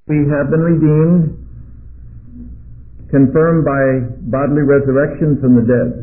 We have been redeemed, confirmed by bodily resurrection from the dead,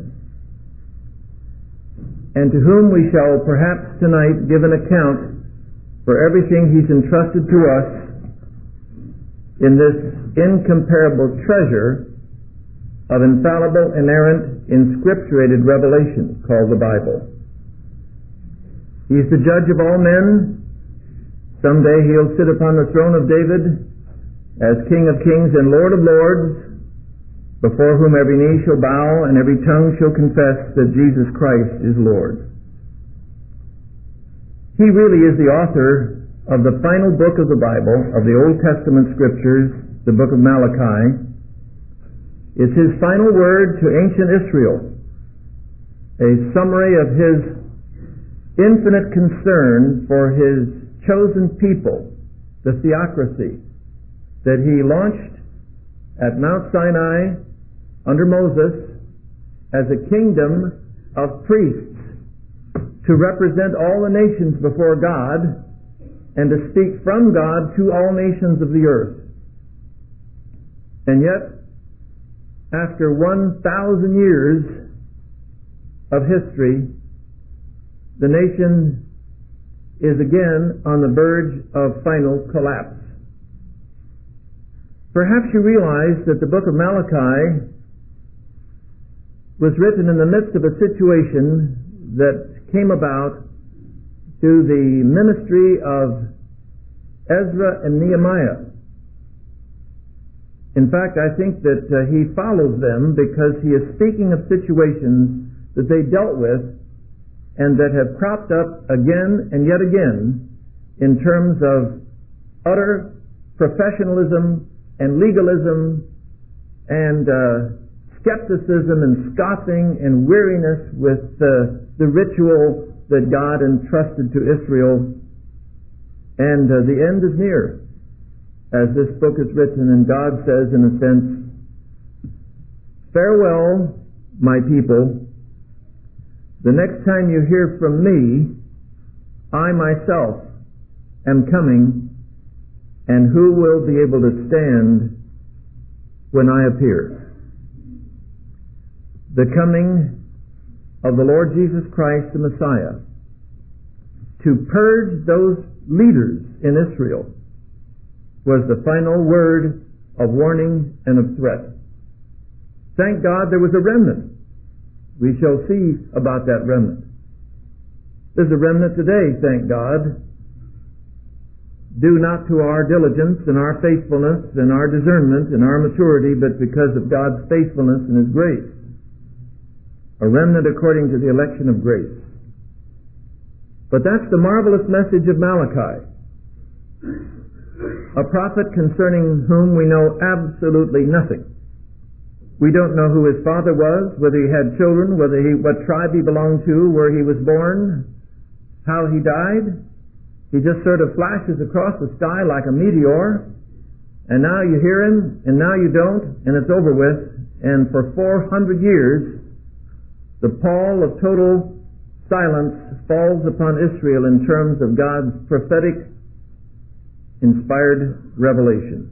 and to whom we shall perhaps tonight give an account for everything He's entrusted to us in this incomparable treasure of infallible, inerrant, inscripturated revelation called the Bible. He's the judge of all men. Someday He'll sit upon the throne of David as King of kings and Lord of lords, before whom every knee shall bow and every tongue shall confess that Jesus Christ is Lord. He really is the author of the final book of the Bible, of the Old Testament Scriptures, the book of Malachi. It's His final word to ancient Israel, a summary of His infinite concern for His chosen people, the theocracy that He launched at Mount Sinai under Moses as a kingdom of priests to represent all the nations before God and to speak from God to all nations of the earth. And yet, after 1,000 years of history, the nation is again on the verge of final collapse. Perhaps you realize that the book of Malachi was written in the midst of a situation that came about through the ministry of Ezra and Nehemiah. In fact, I think that he follows them because he is speaking of situations that they dealt with and that have cropped up again and yet again in terms of utter professionalism and legalism and skepticism and scoffing and weariness with the ritual that God entrusted to Israel. And the end is near, as this book is written, and God says, in a sense, "Farewell, my people. The next time you hear from me, I myself am coming, and who will be able to stand when I appear?" The coming of the Lord Jesus Christ, the Messiah, to purge those leaders in Israel, was the final word of warning and of threat. Thank God there was a remnant. We shall see about that remnant. There's a remnant today, thank God, due not to our diligence and our faithfulness and our discernment and our maturity, but because of God's faithfulness and His grace. A remnant according to the election of grace. But that's the marvelous message of Malachi, a prophet concerning whom we know absolutely nothing. We don't know who his father was, whether he had children, what tribe he belonged to, where he was born, how he died. He just sort of flashes across the sky like a meteor, and now you hear him, and now you don't, and it's over with. And for 400 years, the pall of total silence falls upon Israel in terms of God's prophetic, inspired revelation.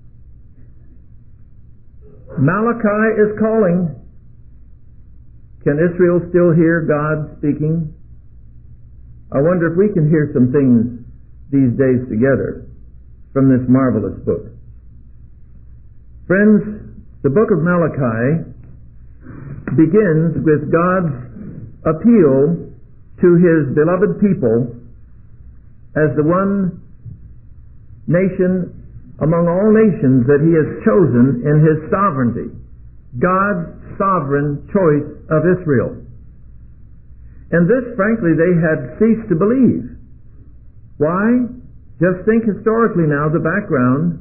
Malachi is calling. Can Israel still hear God speaking? I wonder if we can hear some things these days together from this marvelous book. Friends, the book of Malachi begins with God's appeal to His beloved people as the one nation among all nations that He has chosen in His sovereignty. God's sovereign choice of Israel. And this, frankly, they had ceased to believe. Why? Just think historically now, the background.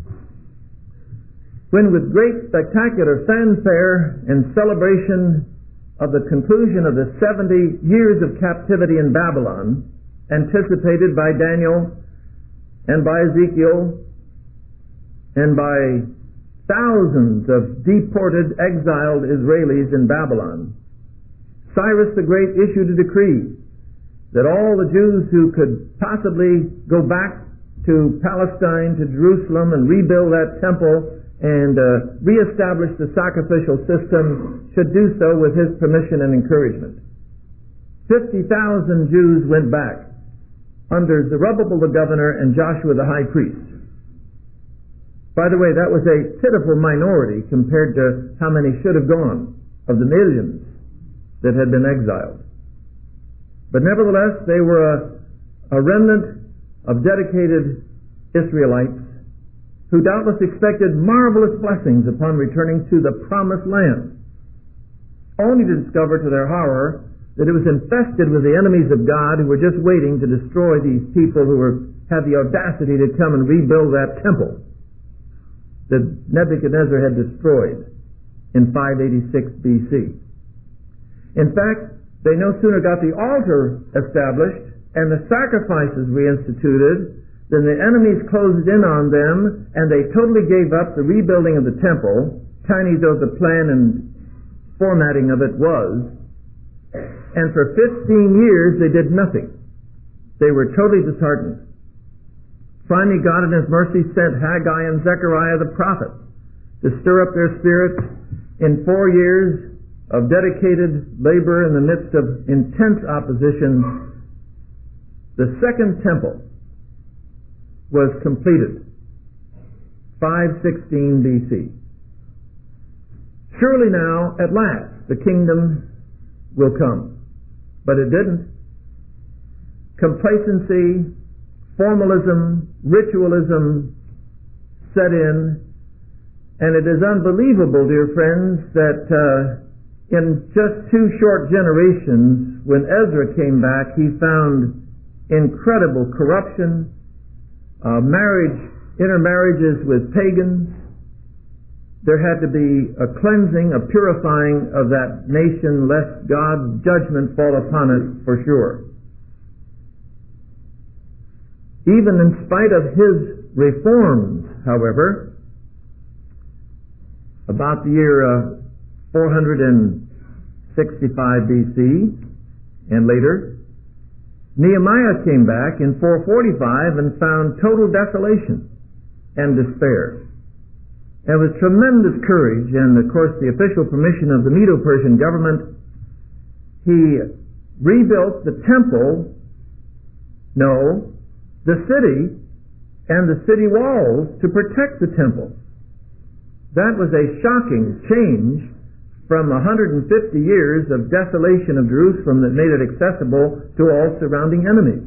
When with great spectacular fanfare and celebration of the conclusion of the 70 years of captivity in Babylon, anticipated by Daniel and by Ezekiel and by thousands of deported, exiled Israelis in Babylon, Cyrus the Great issued a decree that all the Jews who could possibly go back to Palestine, to Jerusalem, and rebuild that temple and reestablish the sacrificial system should do so with his permission and encouragement. 50,000 Jews went back under Zerubbabel the governor and Joshua the high priest. By the way, that was a pitiful minority compared to how many should have gone of the millions that had been exiled. But nevertheless, they were a remnant of dedicated Israelites who doubtless expected marvelous blessings upon returning to the promised land, only to discover to their horror that it was infested with the enemies of God who were just waiting to destroy these people who had the audacity to come and rebuild that temple that Nebuchadnezzar had destroyed in 586 BC. In fact, they no sooner got the altar established and the sacrifices reinstituted than the enemies closed in on them, and they totally gave up the rebuilding of the temple, tiny though the plan and formatting of it was. And for 15 years they did nothing. They were totally disheartened. Finally, God in His mercy sent Haggai and Zechariah the prophets to stir up their spirits. In 4 years of dedicated labor in the midst of intense opposition, the second temple was completed, 516 BC. Surely now, at last, the kingdom will come. But it didn't. Complacency, formalism, ritualism set in, and it is unbelievable, dear friends, that in just 2 short generations, when Ezra came back, he found incredible corruption, intermarriages with pagans. There had to be a cleansing, a purifying of that nation, lest God's judgment fall upon it for sure. Even in spite of his reforms, however, about the year 465 BC and later, Nehemiah came back in 445 and found total desolation and despair. And with tremendous courage and, of course, the official permission of the Medo-Persian government, he rebuilt the temple, the city, and the city walls to protect the temple. That was a shocking change from 150 years of desolation of Jerusalem that made it accessible to all surrounding enemies.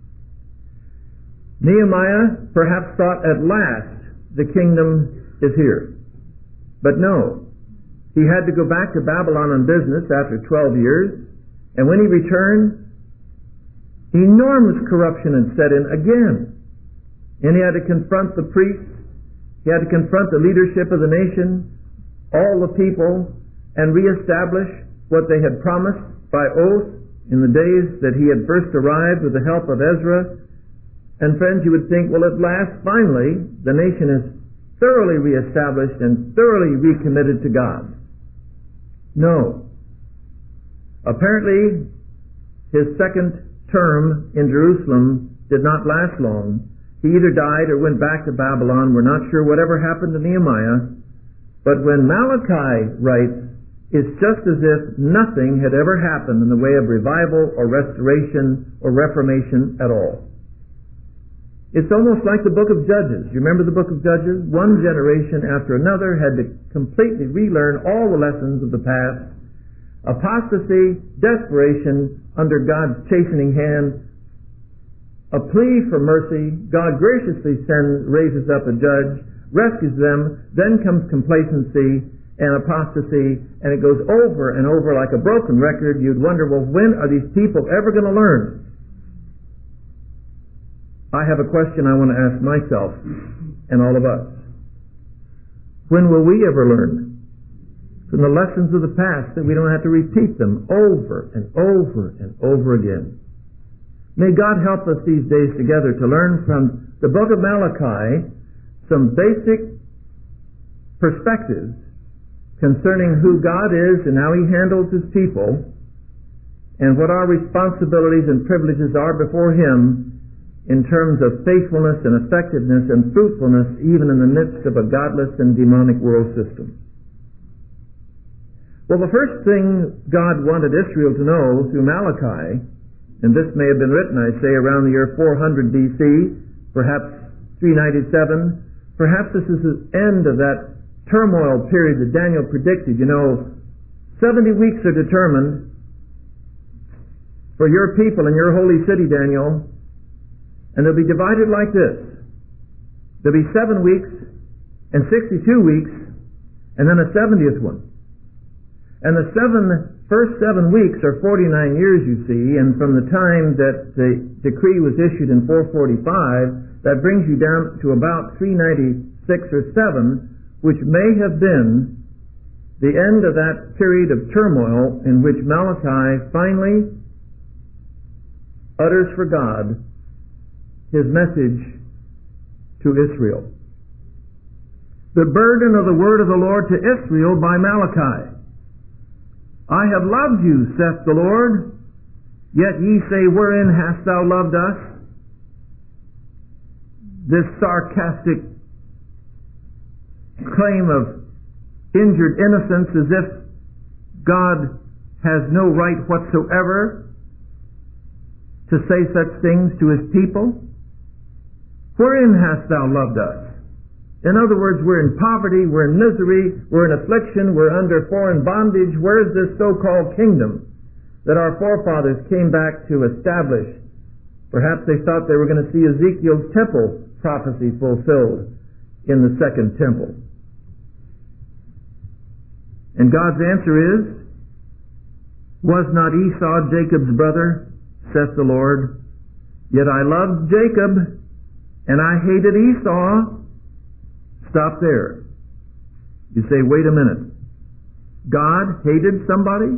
Nehemiah perhaps thought at last the kingdom is here. But no, he had to go back to Babylon on business after 12 years, and when he returned, enormous corruption had set in again. And he had to confront the priests, he had to confront the leadership of the nation, all the people, and reestablish what they had promised by oath in the days that he had first arrived with the help of Ezra. And friends, you would think, well, at last, finally, the nation is thoroughly reestablished and thoroughly recommitted to God. No. Apparently, his second term in Jerusalem did not last long. He either died or went back to Babylon. We're not sure whatever happened to Nehemiah. But when Malachi writes, it's just as if nothing had ever happened in the way of revival or restoration or reformation at all. It's almost like the book of Judges. You remember the book of Judges? One generation after another had to completely relearn all the lessons of the past. Apostasy, desperation under God's chastening hand, a plea for mercy. God graciously raises up a judge, rescues them, then comes complacency and apostasy, and it goes over and over like a broken record. You'd wonder, well, when are these people ever going to learn? I have a question I want to ask myself and all of us. When will we ever learn from the lessons of the past that we don't have to repeat them over and over and over again? May God help us these days together to learn from the book of Malachi some basic perspectives concerning who God is and how He handles His people and what our responsibilities and privileges are before Him in terms of faithfulness and effectiveness and fruitfulness even in the midst of a godless and demonic world system. Well, the first thing God wanted Israel to know through Malachi, and this may have been written, I say, around the year 400 BC, perhaps 397, perhaps this is the end of that turmoil period that Daniel predicted. 70 weeks are determined for your people in your holy city, Daniel, and they'll be divided like this. There'll be 7 weeks and 62 weeks, and then a 70th one. And the first 7 weeks are 49 years, you see, and from the time that the decree was issued in 445, that brings you down to about 396 or 7, which may have been the end of that period of turmoil in which Malachi finally utters for God his message to Israel. The burden of the word of the Lord to Israel by Malachi. I have loved you, saith the Lord, yet ye say, wherein hast thou loved us? This sarcastic claim of injured innocence, as if God has no right whatsoever to say such things to his people. Wherein hast thou loved us? In other words, we're in poverty, we're in misery, we're in affliction, we're under foreign bondage. Where is this so-called kingdom that our forefathers came back to establish? Perhaps they thought they were going to see Ezekiel's temple prophecy fulfilled in the second temple. And God's answer is, was not Esau Jacob's brother, saith the Lord? Yet I loved Jacob, and I hated Esau. Stop there. You say, wait a minute. God hated somebody?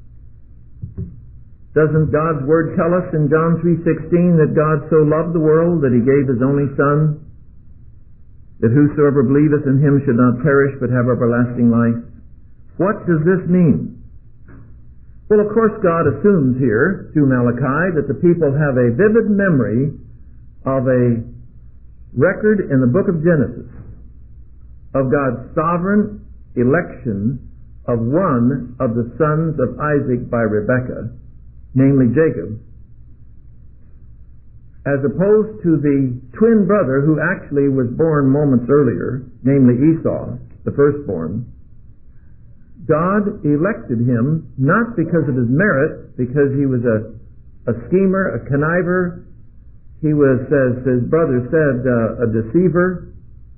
Doesn't God's Word tell us in John 3:16 that God so loved the world that He gave His only Son, that whosoever believeth in Him should not perish but have everlasting life? What does this mean? Well, of course, God assumes here, through Malachi, that the people have a vivid memory of a record in the book of Genesis of God's sovereign election of one of the sons of Isaac by Rebekah, namely Jacob, as opposed to the twin brother who actually was born moments earlier, namely Esau, the firstborn. God elected him not because of his merit, because he was a schemer, a conniver. He was, as his brother said, a deceiver.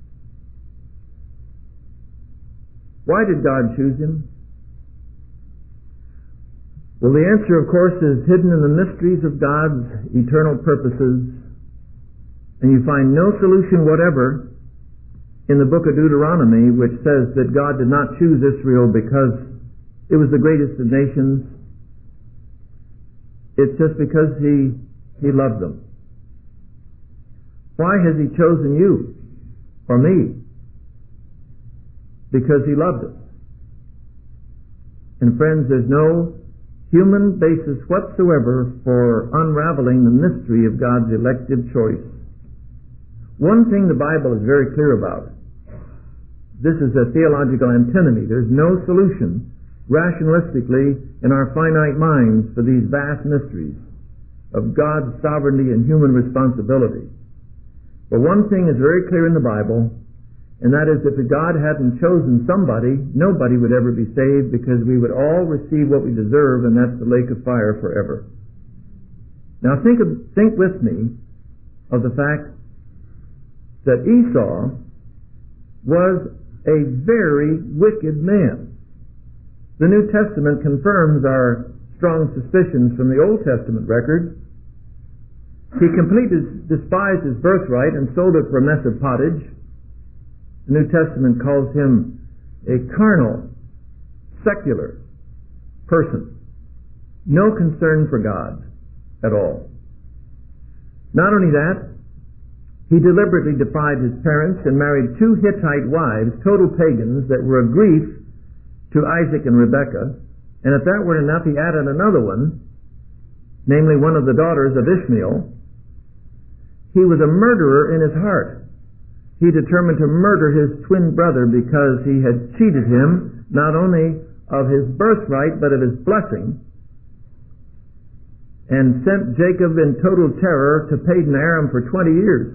Why did God choose him? Well, the answer, of course, is hidden in the mysteries of God's eternal purposes, and you find no solution whatever in the book of Deuteronomy, which says that God did not choose Israel because it was the greatest of nations. It's just because He loved them. Why has He chosen you or me? Because He loved us. And friends, there's no human basis whatsoever for unraveling the mystery of God's elective choice. One thing the Bible is very clear about. This is a theological antinomy. There's no solution rationalistically in our finite minds for these vast mysteries of God's sovereignty and human responsibility. But one thing is very clear in the Bible, and that is that if God hadn't chosen somebody, nobody would ever be saved, because we would all receive what we deserve, and that's the lake of fire forever. Now think with me of the fact that Esau was a very wicked man. The New Testament confirms our strong suspicions from the Old Testament record. He completely despised his birthright and sold it for a mess of pottage. The New Testament calls him a carnal, secular person. No concern for God at all. Not only that, he deliberately defied his parents and married 2 Hittite wives, total pagans, that were a grief to Isaac and Rebekah. And if that weren't enough, he added another one, namely one of the daughters of Ishmael. he was a murderer in his heart. He determined to murder his twin brother because he had cheated him not only of his birthright but of his blessing, and sent Jacob in total terror to Padan Aram for 20 years.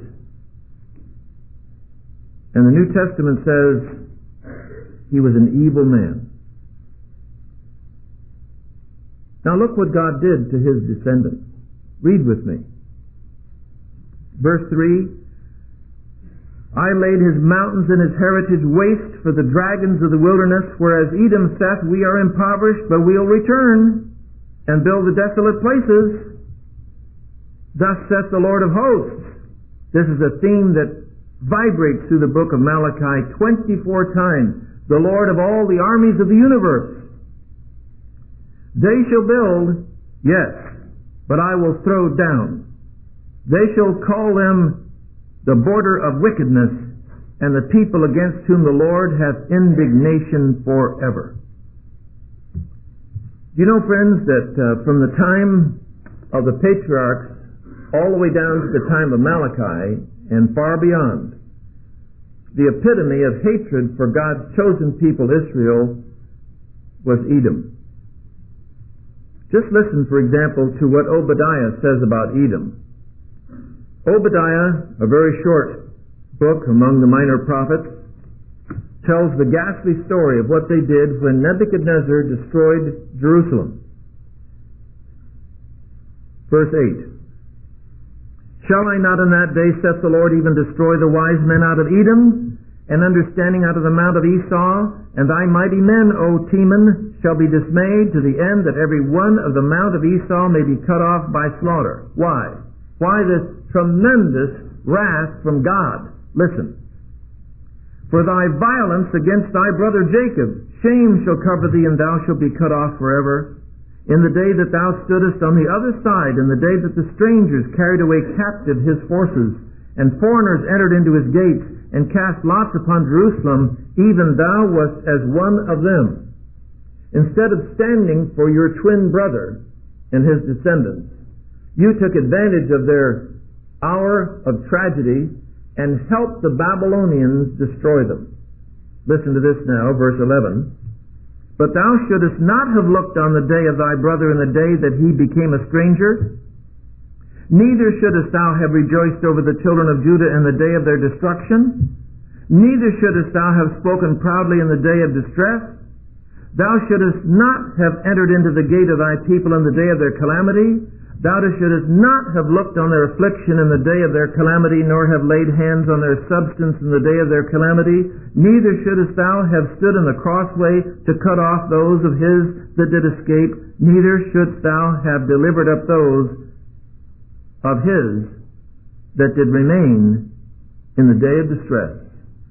And the New Testament says he was an evil man. Now look what God did to his descendants. Read with me. Verse 3, I laid his mountains and his heritage waste for the dragons of the wilderness, whereas Edom saith, we are impoverished, but we'll return and build the desolate places. Thus saith the Lord of hosts. This is a theme that vibrates through the book of Malachi 24 times. The Lord of all the armies of the universe. They shall build, yes, but I will throw down. They shall call them the border of wickedness, and the people against whom the Lord hath indignation forever. You know, friends, that from the time of the patriarchs all the way down to the time of Malachi and far beyond, the epitome of hatred for God's chosen people, Israel, was Edom. Just listen, for example, to what Obadiah says about Edom. Obadiah, a very short book among the minor prophets, tells the ghastly story of what they did when Nebuchadnezzar destroyed Jerusalem. Verse 8, Shall I not in that day, saith the Lord, even destroy the wise men out of Edom, and understanding out of the mount of Esau, and thy mighty men, O Teman, shall be dismayed to the end that every one of the mount of Esau may be cut off by slaughter. Why? Why this tremendous wrath from God? Listen. For thy violence against thy brother Jacob, shame shall cover thee, and thou shalt be cut off forever. In the day that thou stoodest on the other side, in the day that the strangers carried away captive his forces, and foreigners entered into his gates, and cast lots upon Jerusalem, even thou wast as one of them. Instead of standing for your twin brother and his descendants, you took advantage of their hour of tragedy and helped the Babylonians destroy them. Listen to this now, verse 11. But thou shouldest not have looked on the day of thy brother in the day that he became a stranger. Neither shouldest thou have rejoiced over the children of Judah in the day of their destruction. Neither shouldest thou have spoken proudly in the day of distress. Thou shouldest not have entered into the gate of thy people in the day of their calamity. Thou shouldest not have looked on their affliction in the day of their calamity, nor have laid hands on their substance in the day of their calamity. Neither shouldest thou have stood in the crossway to cut off those of his that did escape. Neither shouldst thou have delivered up those of his that did remain in the day of distress.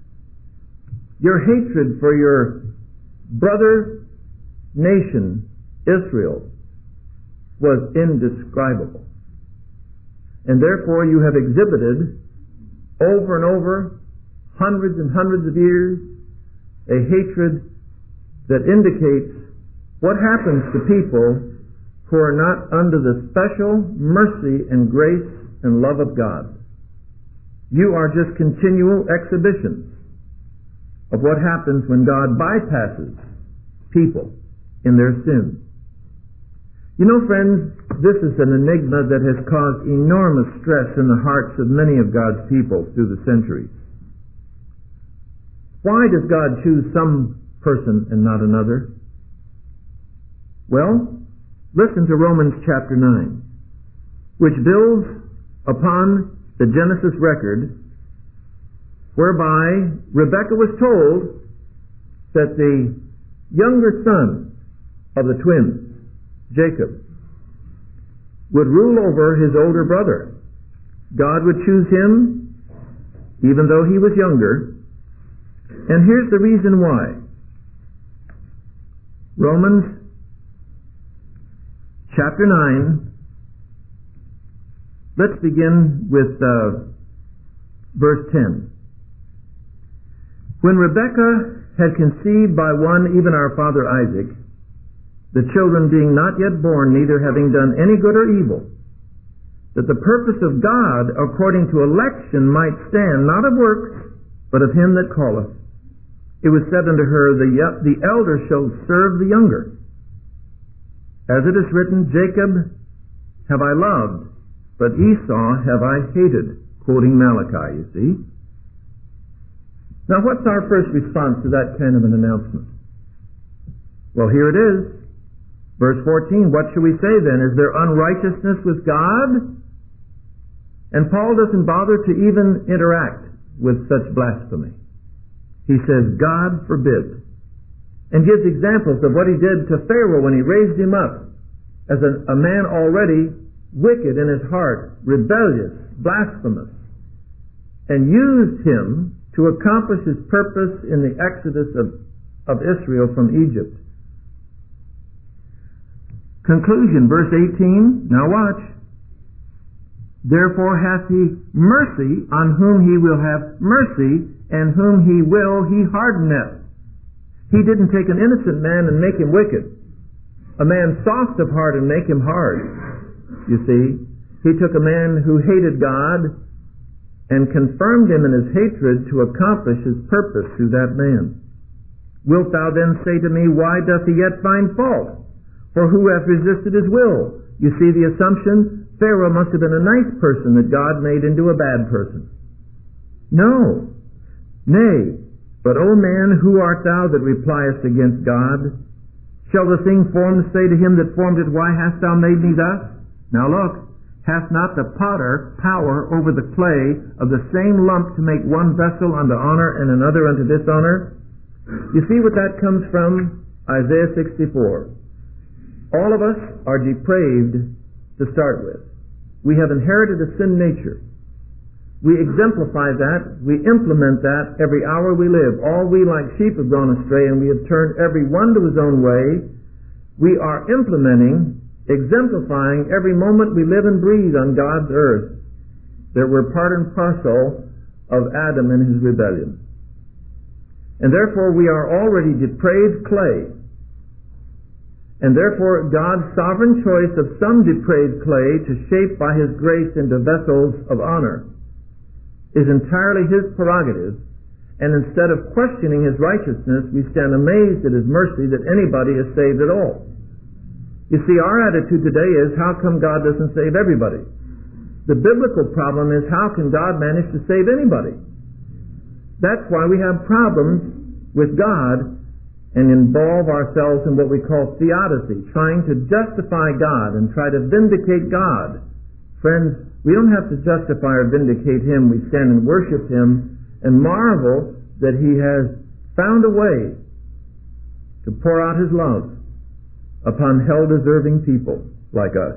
Your hatred for your brother nation, Israel, was indescribable. And therefore you have exhibited over and over, hundreds and hundreds of years, a hatred that indicates what happens to people who are not under the special mercy and grace and love of God. You are just continual exhibitions of what happens when God bypasses people in their sins. You know, friends, this is an enigma that has caused enormous stress in the hearts of many of God's people through the centuries. Why does God choose some person and not another? Well, listen to Romans chapter 9, which builds upon the Genesis record, whereby Rebekah was told that the younger son of the twins, Jacob, would rule over his older brother. God would choose him, even though he was younger. And here's the reason why. Romans chapter 9. Let's begin with verse 10. When Rebekah had conceived by one, even our father Isaac, the children being not yet born, neither having done any good or evil, that the purpose of God according to election might stand, not of works, but of him that calleth. It was said unto her, the elder shall serve the younger. As it is written, Jacob have I loved, but Esau have I hated. Quoting Malachi, you see. Now what's our first response to that kind of an announcement? Well, here it is. Verse 14, what shall we say then? Is there unrighteousness with God? And Paul doesn't bother to even interact with such blasphemy. He says, God forbid. And gives examples of what he did to Pharaoh when he raised him up as a man already wicked in his heart, rebellious, blasphemous, and used him to accomplish his purpose in the exodus of Israel from Egypt. Conclusion, verse 18, now watch. Therefore hath he mercy on whom he will have mercy, and whom he will he hardeneth. He didn't take an innocent man and make him wicked, a man soft of heart and make him hard. You see, he took a man who hated God and confirmed him in his hatred to accomplish his purpose through that man. Wilt thou then say to me, why doth he yet find fault? For who hath resisted his will? You see the assumption? Pharaoh must have been a nice person that God made into a bad person. No. Nay, but, O man, who art thou that repliest against God? Shall the thing formed say to him that formed it, why hast thou made me thus? Now look, hath not the potter power over the clay of the same lump to make one vessel unto honor and another unto dishonor? You see what that comes from? Isaiah 64. All of us are depraved to start with. We have inherited a sin nature. We exemplify that, we implement that every hour we live. All we like sheep have gone astray, and we have turned every one to his own way. We are implementing, exemplifying every moment we live and breathe on God's earth, that we're part and parcel of Adam and his rebellion. And therefore we are already depraved clay. And therefore God's sovereign choice of some depraved clay to shape by his grace into vessels of honor is entirely his prerogative, and instead of questioning his righteousness, we stand amazed at his mercy that anybody is saved at all. You see, our attitude today is, how come God doesn't save everybody? The biblical problem is, how can God manage to save anybody? That's why we have problems with God and involve ourselves in what we call theodicy, trying to justify God and try to vindicate God. Friends, we don't have to justify or vindicate him. We stand and worship him and marvel that he has found a way to pour out his love upon hell-deserving people like us.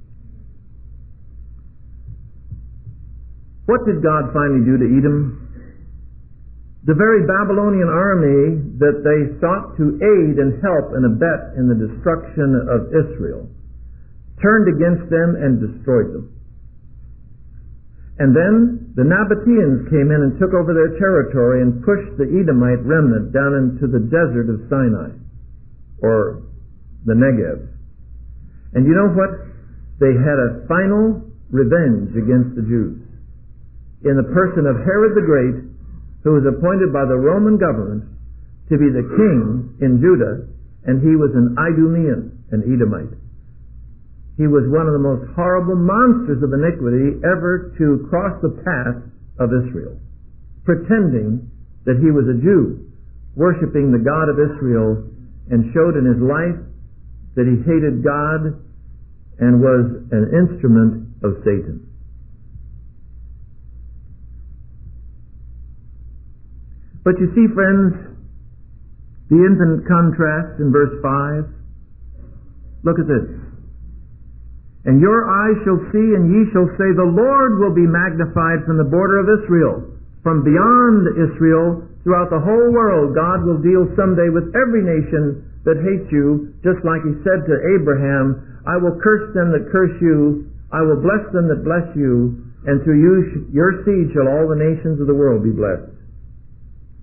What did God finally do to Edom? The very Babylonian army that they sought to aid and help and abet in the destruction of Israel turned against them and destroyed them. And then the Nabateans came in and took over their territory and pushed the Edomite remnant down into the desert of Sinai, or the Negev. And you know what? They had a final revenge against the Jews in the person of Herod the Great, who was appointed by the Roman government to be the king in Judah, and he was an Idumean, an Edomite. He was one of the most horrible monsters of iniquity ever to cross the path of Israel, pretending that he was a Jew, worshiping the God of Israel, and showed in his life that he hated God and was an instrument of Satan. But you see, friends, the infinite contrast in verse 5. Look at this. And your eyes shall see, and ye shall say, the Lord will be magnified from the border of Israel. From beyond Israel, throughout the whole world, God will deal someday with every nation that hates you, just like he said to Abraham, I will curse them that curse you, I will bless them that bless you, and through you, your seed shall all the nations of the world be blessed.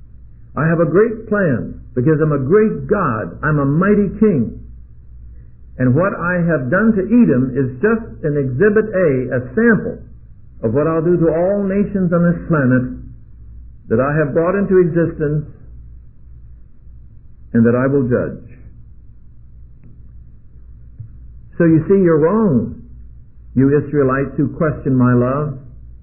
I have a great plan, because I'm a great God. I'm a mighty king. And what I have done to Edom is just an exhibit A sample of what I'll do to all nations on this planet that I have brought into existence and that I will judge. So you see, you're wrong, you Israelites who question my love.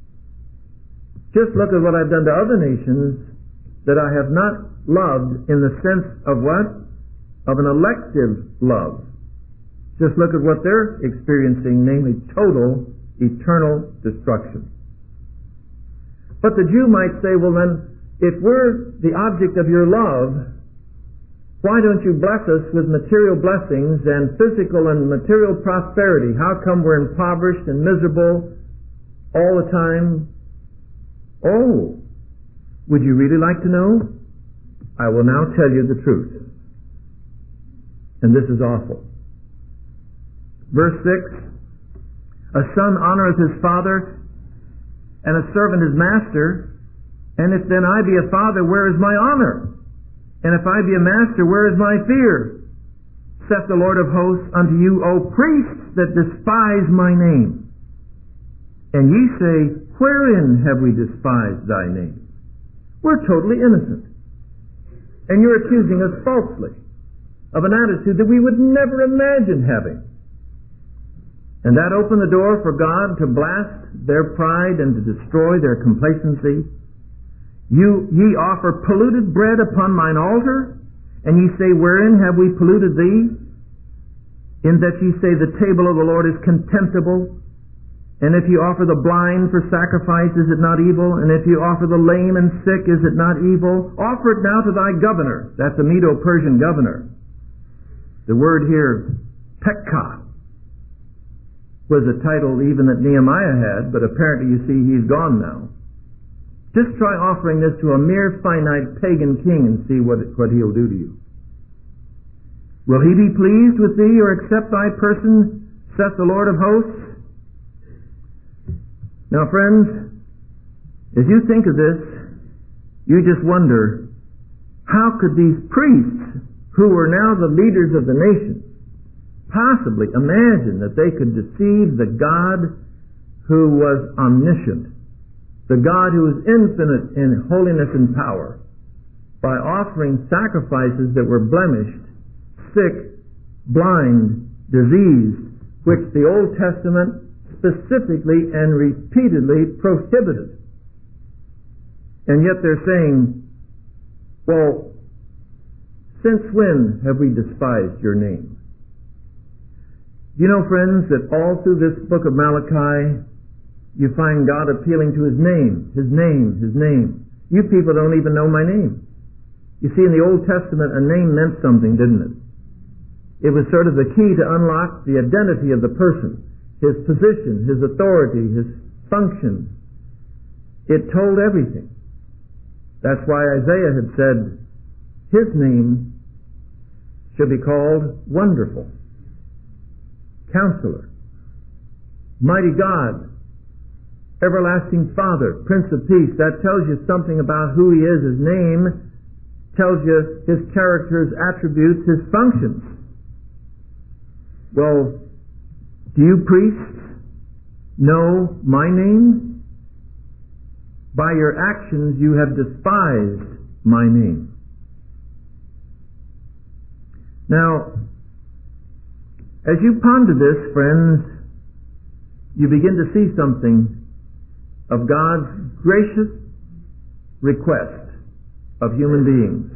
Just look at what I've done to other nations that I have not loved in the sense of what? Of an elective love. Just look at what they're experiencing, namely total, eternal destruction. But the Jew might say, well then, if we're the object of your love, why don't you bless us with material blessings and physical and material prosperity? How come we're impoverished and miserable all the time? Oh, would you really like to know? I will now tell you the truth. And this is awful. Verse 6, a son honoreth his father, and a servant his master. And if then I be a father, where is my honor? And if I be a master, where is my fear? Saith the Lord of hosts unto you, O priests that despise my name. And ye say, wherein have we despised thy name? We're totally innocent. And you're accusing us falsely of an attitude that we would never imagine having. And that opened the door for God to blast their pride and to destroy their complacency. Ye offer polluted bread upon mine altar, and ye say, wherein have we polluted thee? In that ye say, the table of the Lord is contemptible. And if you offer the blind for sacrifice, is it not evil? And if you offer the lame and sick, is it not evil? Offer it now to thy governor. That's the Medo-Persian governor. The word here, Pekah, was a title even that Nehemiah had, but apparently you see he's gone now. Just try offering this to a mere finite pagan king and see what he'll do to you. Will he be pleased with thee or accept thy person, saith the Lord of hosts? Now friends, as you think of this, you just wonder, how could these priests, who were now the leaders of the nation, possibly imagine that they could deceive the God who was omniscient, the God who is infinite in holiness and power, by offering sacrifices that were blemished, sick, blind, diseased, which the Old Testament specifically and repeatedly prohibited. And yet they're saying, well, since when have we despised your name? You know, friends, that all through this book of Malachi, you find God appealing to His name, His name, His name. You people don't even know my name. You see, in the Old Testament, a name meant something, didn't it? It was sort of the key to unlock the identity of the person, his position, his authority, his function. It told everything. That's why Isaiah had said, His name should be called Wonderful, Counselor, Mighty God, Everlasting Father, Prince of Peace. That tells you something about who He is. His name tells you His character, His attributes, His functions. Well, do you priests know my name? By your actions you have despised my name. Now, as you ponder this, friends, you begin to see something of God's gracious request of human beings,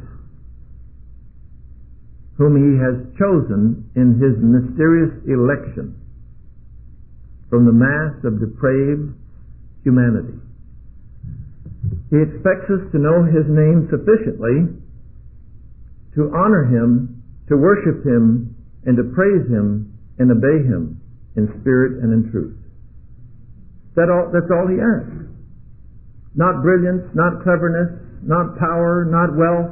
whom He has chosen in His mysterious election from the mass of depraved humanity. He expects us to know His name sufficiently to honor Him, to worship Him, and to praise Him and obey Him in spirit and in truth. That's all He asks. Not brilliance, not cleverness, not power, not wealth.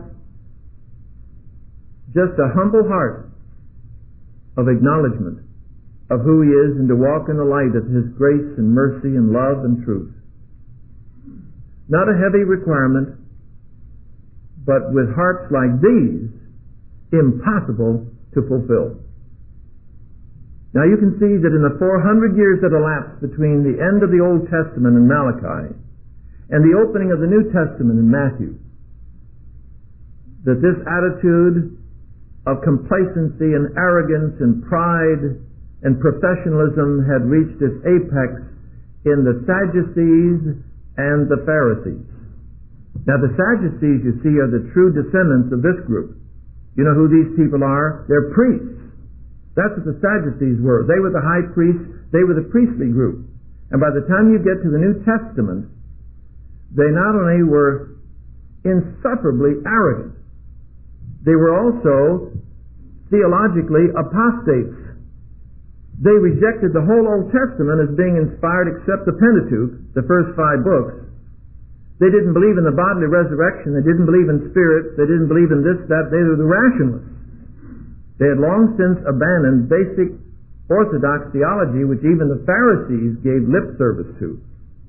Just a humble heart of acknowledgement of who He is and to walk in the light of His grace and mercy and love and truth. Not a heavy requirement, but with hearts like these, impossible to fulfill. Now you can see that in the 400 years that elapsed between the end of the Old Testament in Malachi and the opening of the New Testament in Matthew, that this attitude of complacency and arrogance and pride and professionalism had reached its apex in the Sadducees and the Pharisees. Now the Sadducees, you see, are the true descendants of this group. You know who these people are? They're priests. That's what the Sadducees were. They were the high priests. They were the priestly group. And by the time you get to the New Testament, they not only were insufferably arrogant, they were also theologically apostates. They rejected the whole Old Testament as being inspired except the Pentateuch, the first 5 books. They didn't believe in the bodily resurrection. They didn't believe in spirits. They didn't believe in this, that. They were the rationalists. They had long since abandoned basic orthodox theology, which even the Pharisees gave lip service to.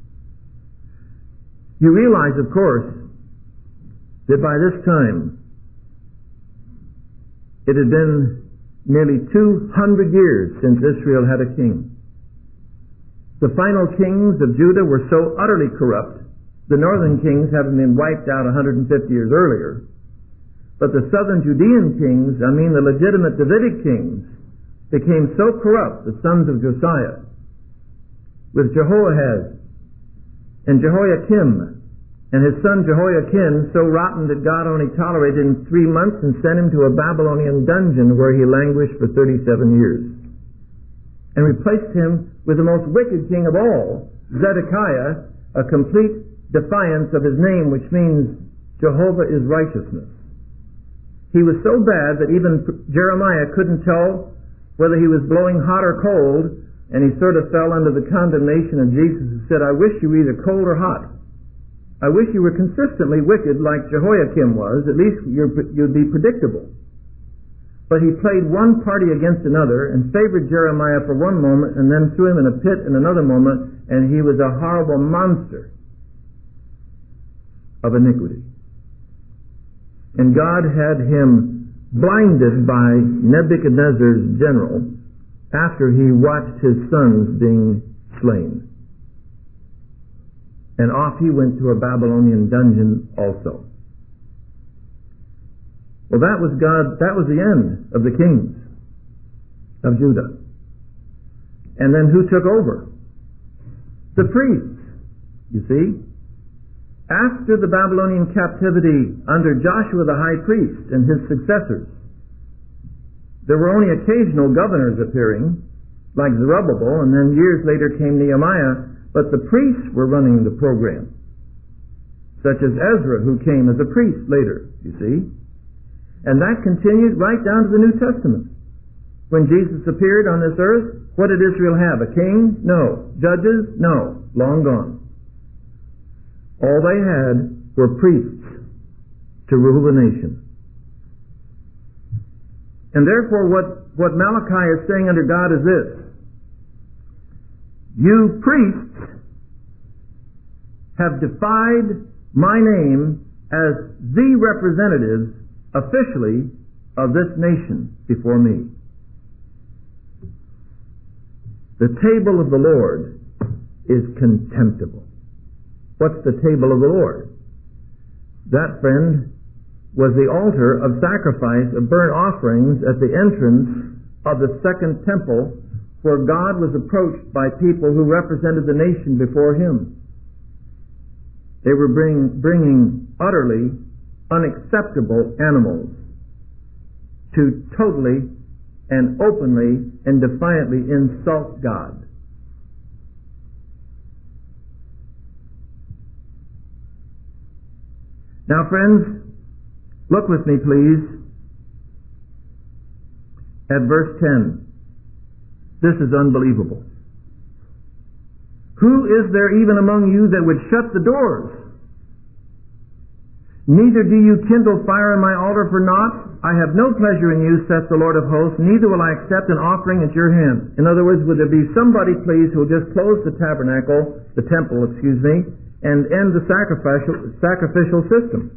You realize, of course, that by this time, it had been nearly 200 years since Israel had a king. The final kings of Judah were so utterly corrupt, the northern kings having been wiped out 150 years earlier, but the southern Judean kings, the legitimate Davidic kings, became so corrupt, the sons of Josiah, with Jehoahaz and Jehoiakim, and his son Jehoiakim, so rotten that God only tolerated him 3 months and sent him to a Babylonian dungeon where he languished for 37 years. And replaced him with the most wicked king of all, Zedekiah, a complete defiance of his name, which means Jehovah is righteousness. He was so bad that even Jeremiah couldn't tell whether he was blowing hot or cold, and he sort of fell under the condemnation of Jesus and said, I wish you were either cold or hot. I wish you were consistently wicked like Jehoiakim was. At least you'd be predictable. But he played one party against another and favored Jeremiah for one moment and then threw him in a pit in another moment, and he was a horrible monster of iniquity. And God had him blinded by Nebuchadnezzar's general after he watched his sons being slain. And off he went to a Babylonian dungeon also. Well, that was the end of the kings of Judah. And then who took over? The priests, you see. After the Babylonian captivity under Joshua the high priest and his successors, there were only occasional governors appearing, like Zerubbabel, and then years later came Nehemiah, but the priests were running the program, such as Ezra, who came as a priest later, you see. And that continued right down to the New Testament. When Jesus appeared on this earth, what did Israel have? A king? No. Judges? No. Long gone. All they had were priests to rule the nation. And therefore what Malachi is saying under God is this: you priests have defied my name as the representatives officially of this nation before me. The table of the Lord is contemptible. What's the table of the Lord? That, friend, was the altar of sacrifice of burnt offerings at the entrance of the second temple, where God was approached by people who represented the nation before Him. They were bringing utterly unacceptable animals to totally and openly and defiantly insult God. Now, friends, look with me, please, at verse 10. This is unbelievable. Who is there even among you that would shut the doors? Neither do you kindle fire in my altar for naught. I have no pleasure in you, saith the Lord of hosts, neither will I accept an offering at your hand. In other words, would there be somebody, please, who will just close the temple, and end the sacrificial system?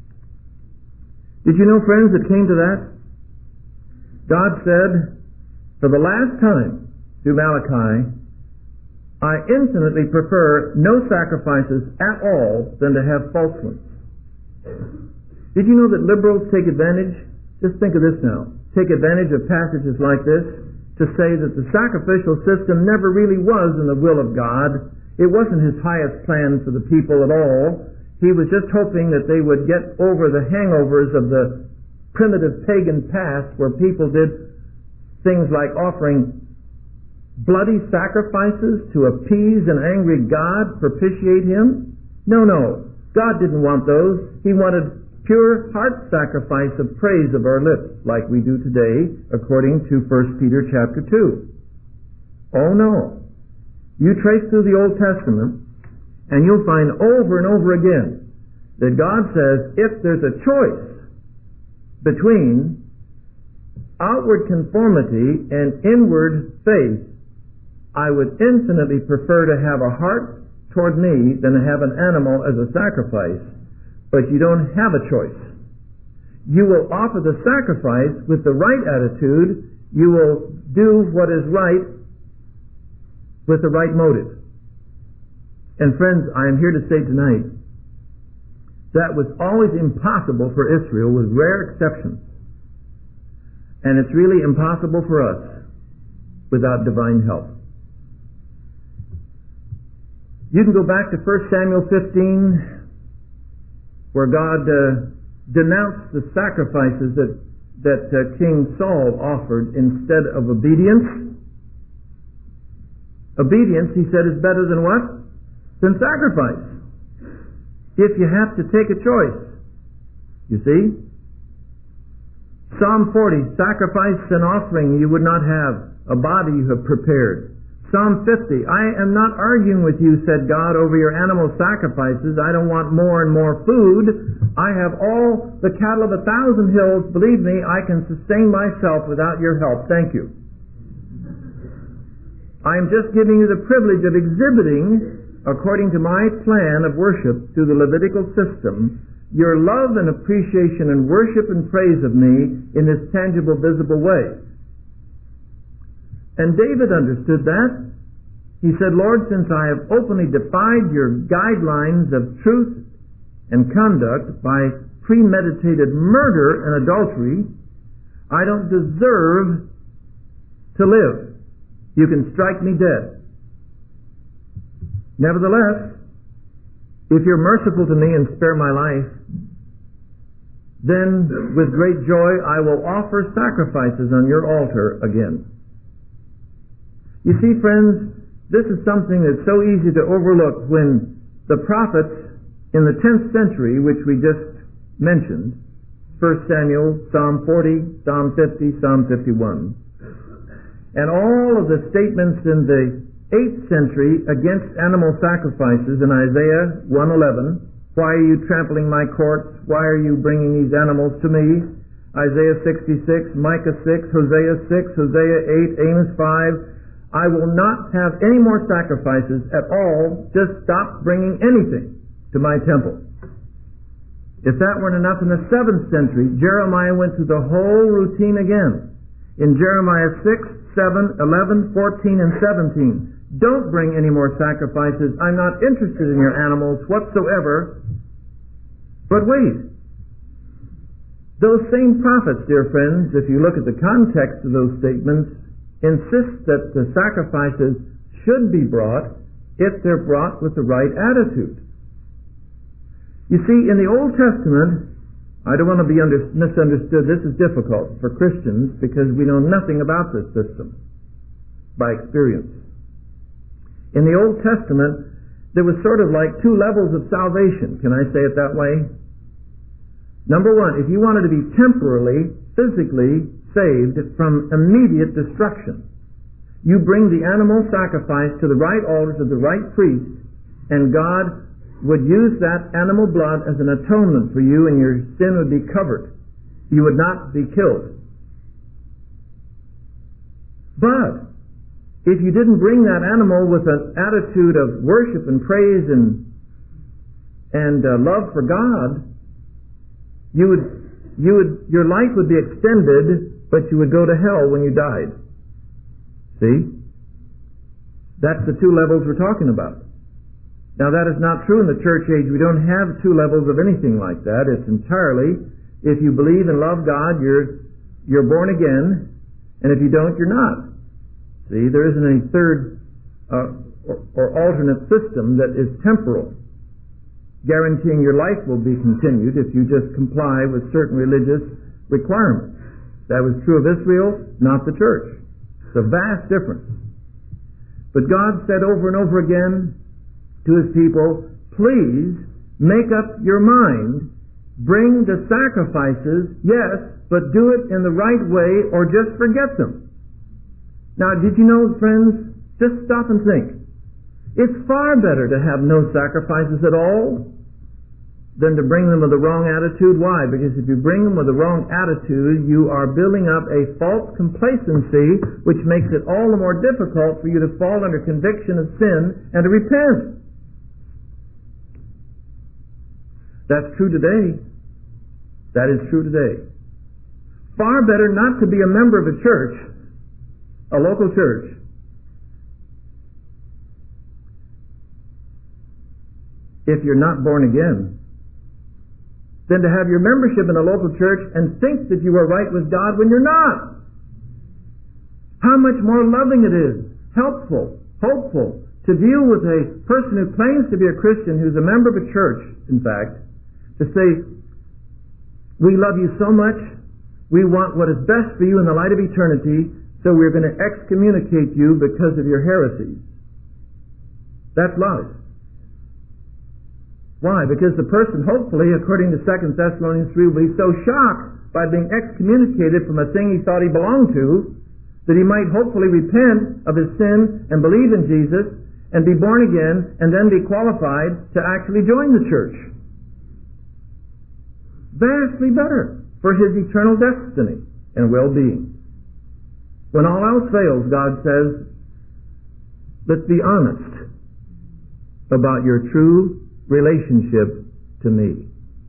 Did you know, friends, it came to that? God said, For the last time, through Malachi, I infinitely prefer no sacrifices at all than to have false ones. Did you know that liberals take advantage? Just think of this now. Take advantage of passages like this to say that the sacrificial system never really was in the will of God. It wasn't His highest plan for the people at all. He was just hoping that they would get over the hangovers of the primitive pagan past where people did things like offering bloody sacrifices to appease an angry God, propitiate Him. No. God didn't want those. He wanted pure heart sacrifice of praise of our lips, like we do today, according to 1 Peter chapter 2. Oh no. You trace through the Old Testament, and you'll find over and over again that God says if there's a choice between outward conformity and inward faith, I would infinitely prefer to have a heart toward me than to have an animal as a sacrifice. But you don't have a choice. You will offer the sacrifice with the right attitude. You will do what is right with the right motive. And friends, I am here to say tonight, that was always impossible for Israel, with rare exceptions. And it's really impossible for us without divine help. You can go back to 1 Samuel 15, where God denounced the sacrifices that King Saul offered instead of obedience. Obedience, he said, is better than what? Than sacrifice. If you have to take a choice. You see? Psalm 40, sacrifice and offering you would not have, a body you have prepared. Psalm 50, I am not arguing with you, said God, over your animal sacrifices. I don't want more and more food. I have all the cattle of 1,000 hills. Believe me, I can sustain myself without your help. Thank you. I am just giving you the privilege of exhibiting, according to my plan of worship through the Levitical system, your love and appreciation and worship and praise of me in this tangible, visible way. And David understood that. He said, Lord, since I have openly defied your guidelines of truth and conduct by premeditated murder and adultery, I don't deserve to live. You can strike me dead. Nevertheless, if you're merciful to me and spare my life, then with great joy I will offer sacrifices on your altar again. You see, friends, this is something that's so easy to overlook when the prophets in the 10th century, which we just mentioned, 1 Samuel, Psalm 40, Psalm 50, Psalm 51, and all of the statements in the 8th century against animal sacrifices in Isaiah 1:11, why are you trampling my courts? Why are you bringing these animals to me? Isaiah 66, Micah 6, Hosea 6, Hosea 8, Amos 5, I will not have any more sacrifices at all. Just stop bringing anything to my temple. If that weren't enough, in the 7th century, Jeremiah went through the whole routine again. In Jeremiah 6, 7, 11, 14, and 17. Don't bring any more sacrifices. I'm not interested in your animals whatsoever. But wait. Those same prophets, dear friends, if you look at the context of those statements, insist that the sacrifices should be brought if they're brought with the right attitude. You see, in the Old Testament, I don't want to be misunderstood. This is difficult for Christians because we know nothing about this system by experience. In the Old Testament, there was sort of like two levels of salvation. Can I say it that way? Number one, if you wanted to be temporarily, physically saved from immediate destruction, you bring the animal sacrifice to the right altars of the right priest, and God would use that animal blood as an atonement for you, and your sin would be covered. You would not be killed. But if you didn't bring that animal with an attitude of worship and praise and love for God, your life would be extended, but you would go to hell when you died. See? That's the two levels we're talking about. Now that is not true in the church age. We don't have two levels of anything like that. It's entirely, if you believe and love God, you're born again, and if you don't, you're not. See, there isn't any third or alternate system that is temporal, guaranteeing your life will be continued if you just comply with certain religious requirements. That was true of Israel, not the church. It's a vast difference. But God said over and over again to His people, please make up your mind, bring the sacrifices, yes, but do it in the right way or just forget them. Now, did you know, friends, just stop and think. It's far better to have no sacrifices at all than to bring them with the wrong attitude. Why? Because if you bring them with the wrong attitude, you are building up a false complacency, which makes it all the more difficult for you to fall under conviction of sin and to repent. That's true today. That is true today. Far better not to be a member of a church, a local church, if you're not born again, than to have your membership in a local church and think that you are right with God when you're not. How much more loving it is, helpful, hopeful, to deal with a person who claims to be a Christian, who's a member of a church, in fact, to say, we love you so much, we want what is best for you in the light of eternity, so we're going to excommunicate you because of your heresies. That's love. Why? Because the person, hopefully, according to 2 Thessalonians 3, will be so shocked by being excommunicated from a thing he thought he belonged to, that he might hopefully repent of his sin and believe in Jesus and be born again and then be qualified to actually join the church. Vastly better for his eternal destiny and well-being. When all else fails, God says, let's be honest about your true relationship to me.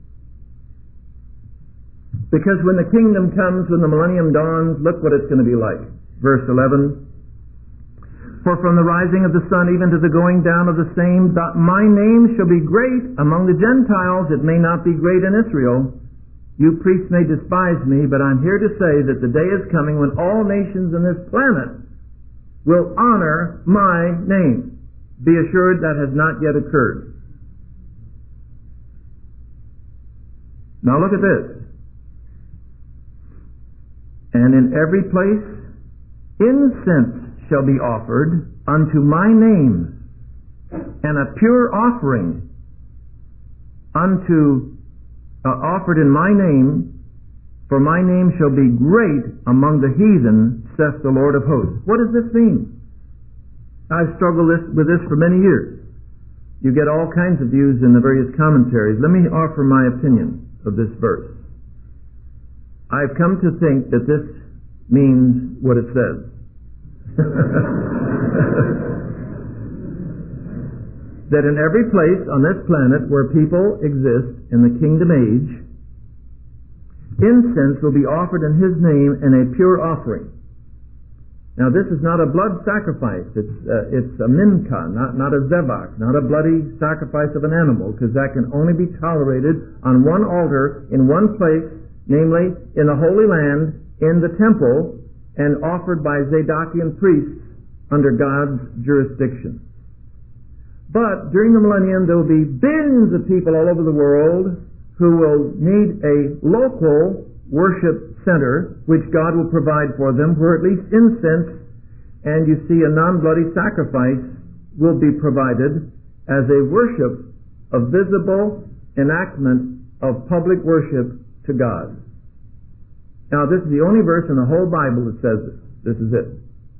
Because when the kingdom comes, when the millennium dawns, look what it's going to be like. Verse 11, for from the rising of the sun even to the going down of the same, my name shall be great among the Gentiles. It may not be great in Israel. You priests may despise me, but I'm here to say that the day is coming when all nations on this planet will honor my name. Be assured that has not yet occurred. Now look at this. And in every place incense shall be offered unto my name, and a pure offering offered in my name, for my name shall be great among the heathen, saith the Lord of hosts. What does this mean? I've struggled with this for many years. You get all kinds of views in the various commentaries. Let me offer my opinion of this verse. I've come to think that this means what it says. That in every place on this planet where people exist in the kingdom age, incense will be offered in His name in a pure offering. Now this is not a blood sacrifice. It's a mincha, not a zebach, not a bloody sacrifice of an animal, because that can only be tolerated on one altar in one place, namely in the Holy Land, in the temple, and offered by Zadokian priests under God's jurisdiction. But during the millennium, there will be billions of people all over the world who will need a local worship center, which God will provide for them, where at least incense and you see a non-bloody sacrifice will be provided as a worship, a visible enactment of public worship to God. Now this is the only verse in the whole Bible that says this. This is it.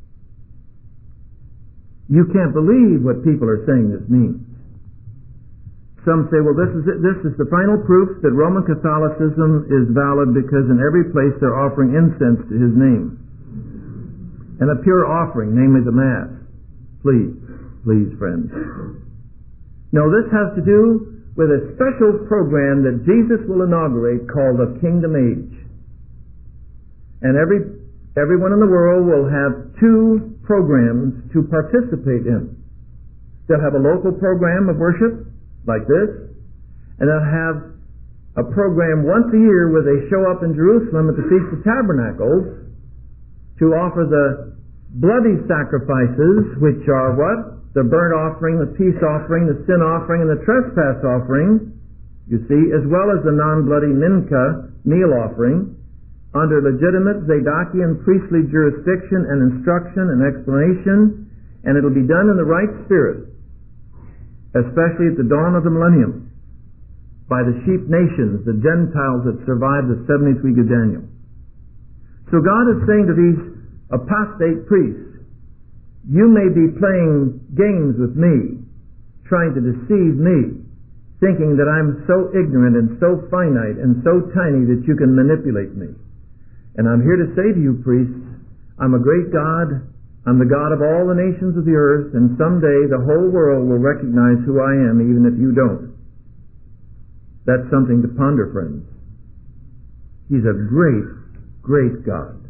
You can't believe what people are saying this means. Some say, well, this is it. This is the final proof that Roman Catholicism is valid, because in every place they're offering incense to His name. And a pure offering, namely the Mass. Please, friends. No, this has to do with a special program that Jesus will inaugurate called the Kingdom Age. And everyone in the world will have two programs to participate in. They'll have a local program of worship, like this, and they'll have a program once a year where they show up in Jerusalem at the Feast of Tabernacles to offer the bloody sacrifices, which are what? The burnt offering, the peace offering, the sin offering, and the trespass offering, you see, as well as the non-bloody mincha meal offering, under legitimate Zadokian priestly jurisdiction and instruction and explanation, and it'll be done in the right spirit, especially at the dawn of the millennium, by the sheep nations, the Gentiles that survived the 70th week of Daniel. So God is saying to these apostate priests, you may be playing games with me, trying to deceive me, thinking that I'm so ignorant and so finite and so tiny that you can manipulate me. And I'm here to say to you, priests, I'm a great God. I'm the God of all the nations of the earth, and someday the whole world will recognize who I am, even if you don't. That's something to ponder, friends. He's a great, great God.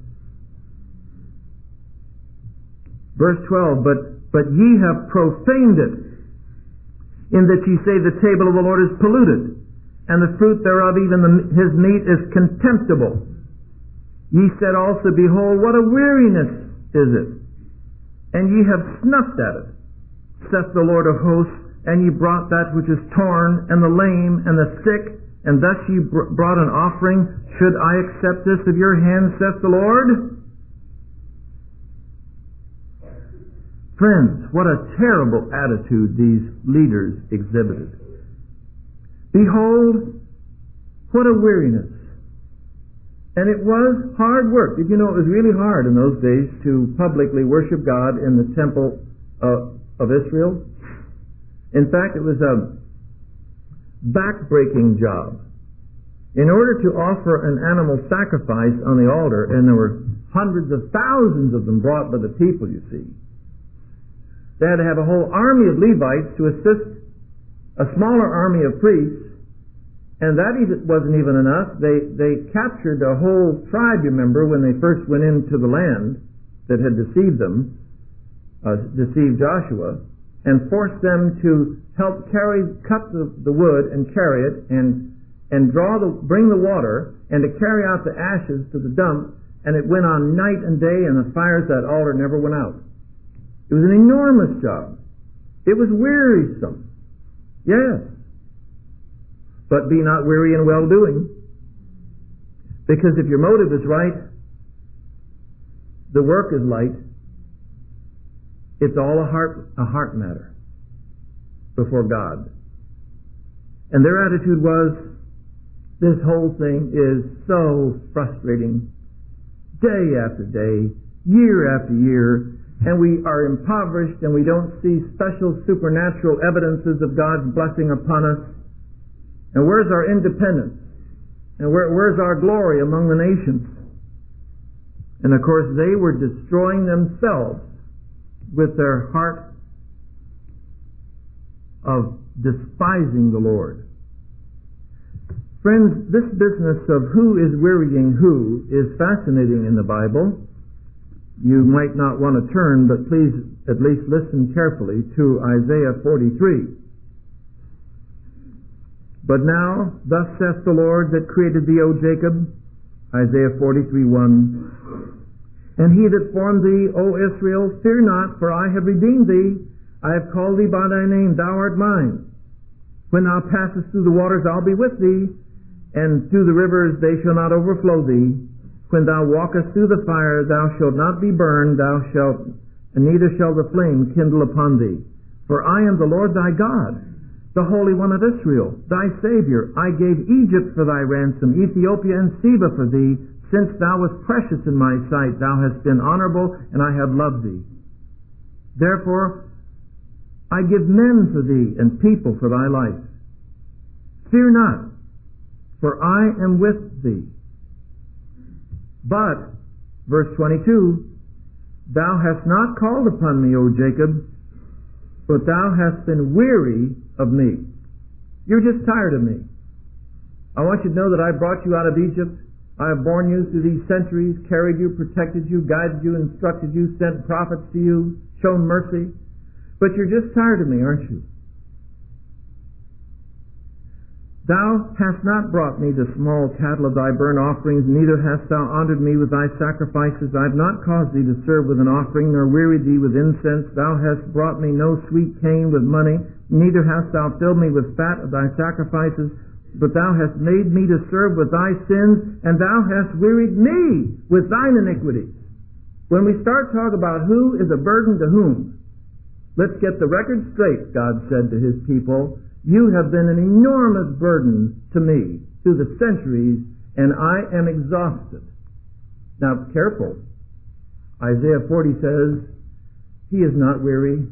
Verse 12, but ye have profaned it, in that ye say the table of the Lord is polluted, and the fruit thereof, even his meat, is contemptible. Ye said also, behold, what a weariness is it, and ye have snuffed at it, saith the Lord of hosts, and ye brought that which is torn, and the lame, and the sick, and thus ye brought an offering. Should I accept this of your hand, saith the Lord? Friends, what a terrible attitude these leaders exhibited. Behold, what a weariness. And it was hard work. Did you know it was really hard in those days to publicly worship God in the temple of Israel? In fact, it was a back-breaking job. In order to offer an animal sacrifice on the altar, and there were hundreds of thousands of them brought by the people, you see, they had to have a whole army of Levites to assist a smaller army of priests, and that wasn't even enough. They captured a whole tribe, you remember, when they first went into the land that had deceived them, deceived Joshua, and forced them to help cut the wood and carry it, and bring the water, and to carry out the ashes to the dump, and it went on night and day, and the fires at that altar never went out. It was an enormous job. It was wearisome. Yes. But be not weary in well-doing. Because if your motive is right, the work is light. It's all a heart matter before God. And their attitude was, this whole thing is so frustrating. Day after day, year after year, and we are impoverished, and we don't see special supernatural evidences of God's blessing upon us. And where's our independence? And where's our glory among the nations? And of course, they were destroying themselves with their heart of despising the Lord. Friends, this business of who is wearying who is fascinating in the Bible. You might not want to turn, but please at least listen carefully to Isaiah 43. But now, thus saith the Lord that created thee, O Jacob, Isaiah 43:1. And he that formed thee, O Israel, fear not, for I have redeemed thee. I have called thee by thy name, thou art mine. When thou passest through the waters, I'll be with thee, and through the rivers they shall not overflow thee. When thou walkest through the fire, thou shalt not be burned, and neither shall the flame kindle upon thee. For I am the Lord thy God, the Holy One of Israel, thy Savior. I gave Egypt for thy ransom, Ethiopia and Seba for thee. Since thou wast precious in my sight, thou hast been honorable, and I have loved thee. Therefore, I give men for thee, and people for thy life. Fear not, for I am with thee. But, verse 22, thou hast not called upon me, O Jacob, but thou hast been weary of me. You're just tired of me. I want you to know that I brought you out of Egypt. I have borne you through these centuries, carried you, protected you, guided you, instructed you, sent prophets to you, shown mercy. But you're just tired of me, aren't you? Thou hast not brought me the small cattle of thy burnt offerings, neither hast thou honored me with thy sacrifices. I have not caused thee to serve with an offering, nor wearied thee with incense. Thou hast brought me no sweet cane with money, neither hast thou filled me with fat of thy sacrifices. But thou hast made me to serve with thy sins, and thou hast wearied me with thine iniquities. When we start talking about who is a burden to whom, let's get the record straight, God said to his people. You have been an enormous burden to me through the centuries, and I am exhausted. Now, careful. Isaiah 40 says, He is not weary.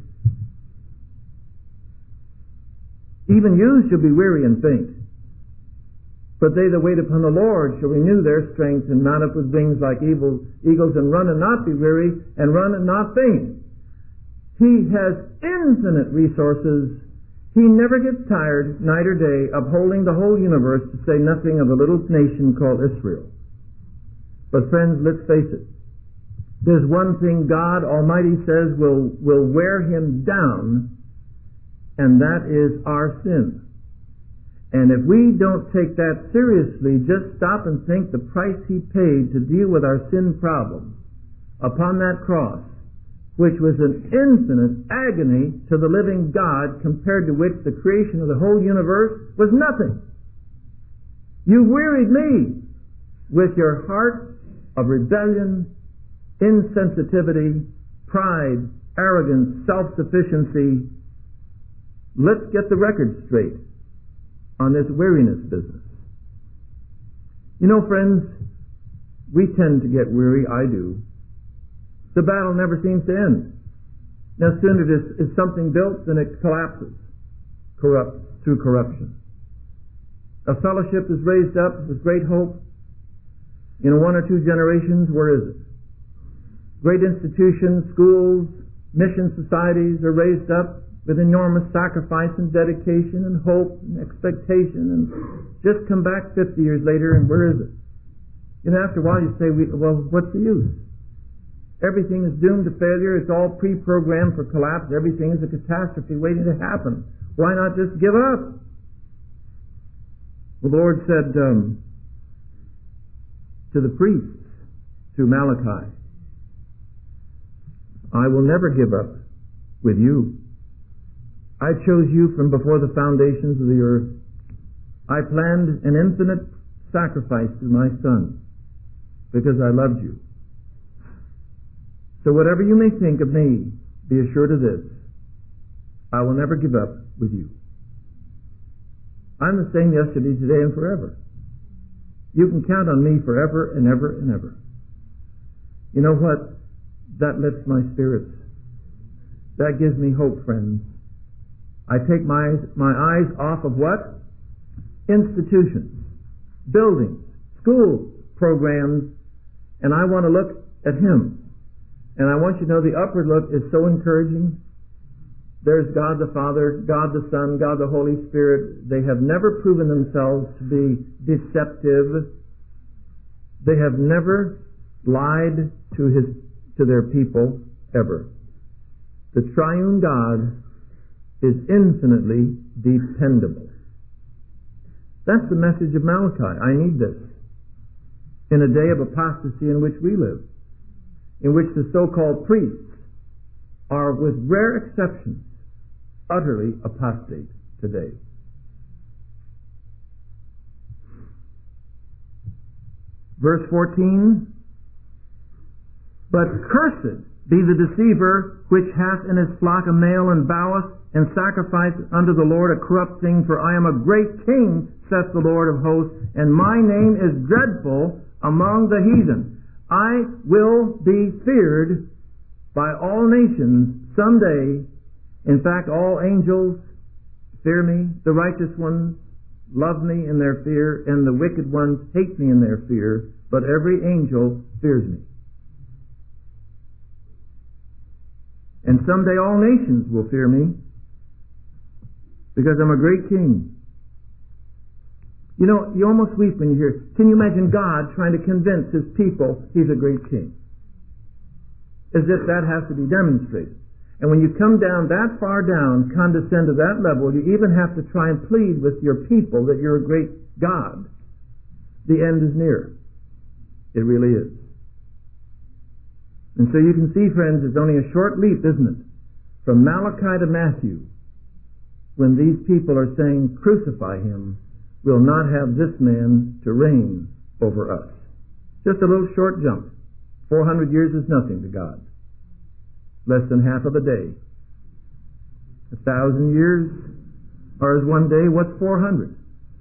Even you shall be weary and faint. But they that wait upon the Lord shall renew their strength and mount up with wings like eagles, and run and not be weary, and run and not faint. He has infinite resources. He never gets tired, night or day, upholding the whole universe, to say nothing of a little nation called Israel. But friends, let's face it. There's one thing God Almighty says will wear him down, and that is our sin. And if we don't take that seriously, just stop and think the price he paid to deal with our sin problem upon that cross, which was an infinite agony to the living God, compared to which the creation of the whole universe was nothing. You wearied me with your heart of rebellion, insensitivity, pride, arrogance, self-sufficiency. Let's get the record straight on this weariness business. You know, friends, we tend to get weary. I do. The battle never seems to end. No sooner is something built than it collapses, through corruption. A fellowship is raised up with great hope. In 1 or 2 generations, where is it? Great institutions, schools, mission societies are raised up with enormous sacrifice and dedication and hope and expectation, and just come back 50 years later, and where is it? And after a while you say, well, what's the use? Everything is doomed to failure. It's all pre-programmed for collapse. Everything is a catastrophe waiting to happen. Why not just give up? The Lord said to the priests through Malachi, I will never give up with you. I chose you from before the foundations of the earth. I planned an infinite sacrifice through my Son because I loved you. So whatever you may think of me, be assured of this. I will never give up with you. I'm the same yesterday, today, and forever. You can count on me forever and ever and ever. You know what? That lifts my spirits. That gives me hope, friends. I take my eyes off of what? Institutions, buildings, schools, programs, and I want to look at Him. And I want you to know the upward look is so encouraging. There's God the Father, God the Son, God the Holy Spirit. They have never proven themselves to be deceptive. They have never lied to their people, ever. The triune God is infinitely dependable. That's the message of Malachi. I need this. In a day of apostasy in which we live, in which the so-called priests are, with rare exceptions, utterly apostate today. Verse 14, but cursed be the deceiver which hath in his flock a male and boweth and sacrificeth unto the Lord a corrupt thing, for I am a great king, saith the Lord of hosts, and my name is dreadful among the heathen. I will be feared by all nations someday. In fact, all angels fear me. The righteous ones love me in their fear, and the wicked ones hate me in their fear. But every angel fears me. And someday all nations will fear me, because I'm a great king. You know, you almost weep when you hear, can you imagine God trying to convince His people He's a great king? As if that has to be demonstrated. And when you come down that far down, condescend to that level, you even have to try and plead with your people that you're a great God. The end is near. It really is. And so you can see, friends, it's only a short leap, isn't it? From Malachi to Matthew, when these people are saying, crucify Him, we'll not have this man to reign over us. Just a little short jump. 400 years is nothing to God. Less than half of a day. 1,000 years are as one day. What's 400?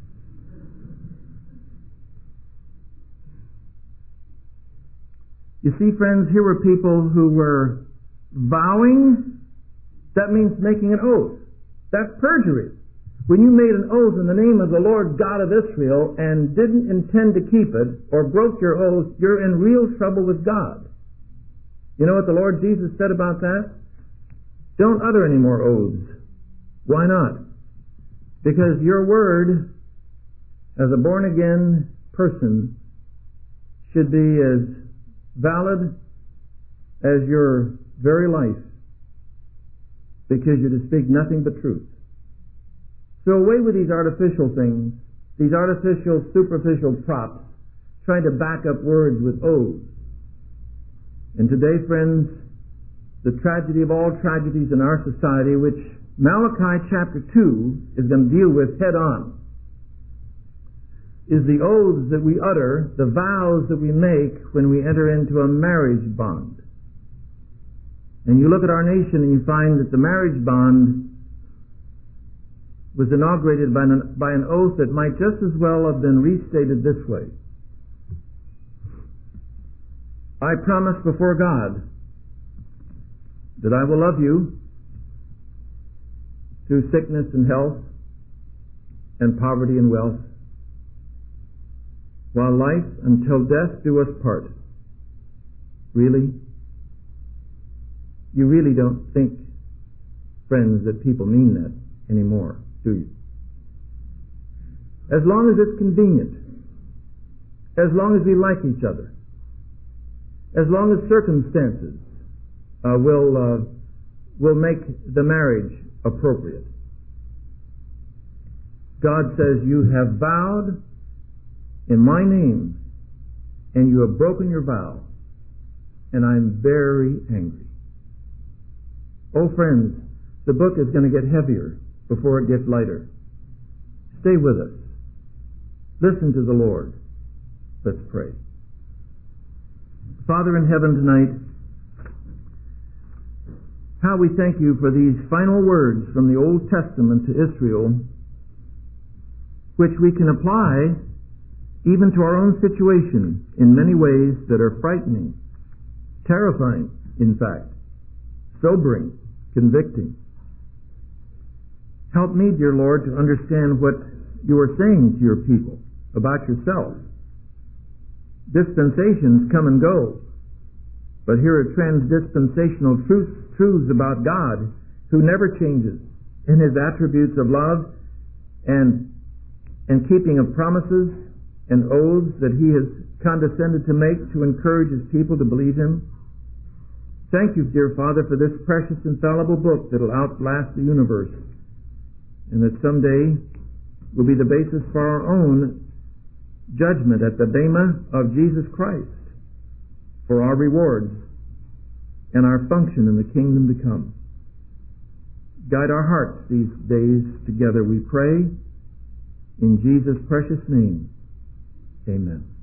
You see, friends, here were people who were vowing. That means making an oath. That's perjury. When you made an oath in the name of the Lord God of Israel and didn't intend to keep it or broke your oath, you're in real trouble with God. You know what the Lord Jesus said about that? Don't utter any more oaths. Why not? Because your word as a born-again person should be as valid as your very life, because you're to speak nothing but truth. So away with these artificial things, these artificial, superficial props, trying to back up words with oaths. And today, friends, the tragedy of all tragedies in our society, which Malachi chapter 2 is going to deal with head on, is the oaths that we utter, the vows that we make when we enter into a marriage bond. And you look at our nation and you find that the marriage bond was inaugurated by an oath that might just as well have been restated this way. I promise before God that I will love you through sickness and health and poverty and wealth, while life until death do us part. Really? You really don't think, friends, that people mean that anymore, do you? As long as it's convenient, as long as we like each other, as long as circumstances will make the marriage appropriate. God says, you have vowed in my name, and you have broken your vow, and I'm very angry. Oh, friends, the book is going to get heavier before it gets lighter. Stay with us. Listen to the Lord. Let's pray. Father in heaven, tonight, how we thank you for these final words from the Old Testament to Israel, which we can apply even to our own situation in many ways that are frightening, terrifying, in fact, sobering, convicting. Help me, dear Lord, to understand what you are saying to your people about yourself. Dispensations come and go, but here are transdispensational truths about God, who never changes in His attributes of love and keeping of promises and oaths that He has condescended to make to encourage His people to believe Him. Thank you, dear Father, for this precious, infallible book that will outlast the universe, and that someday will be the basis for our own judgment at the bema of Jesus Christ, for our rewards and our function in the kingdom to come. Guide our hearts these days together, we pray, in Jesus' precious name. Amen.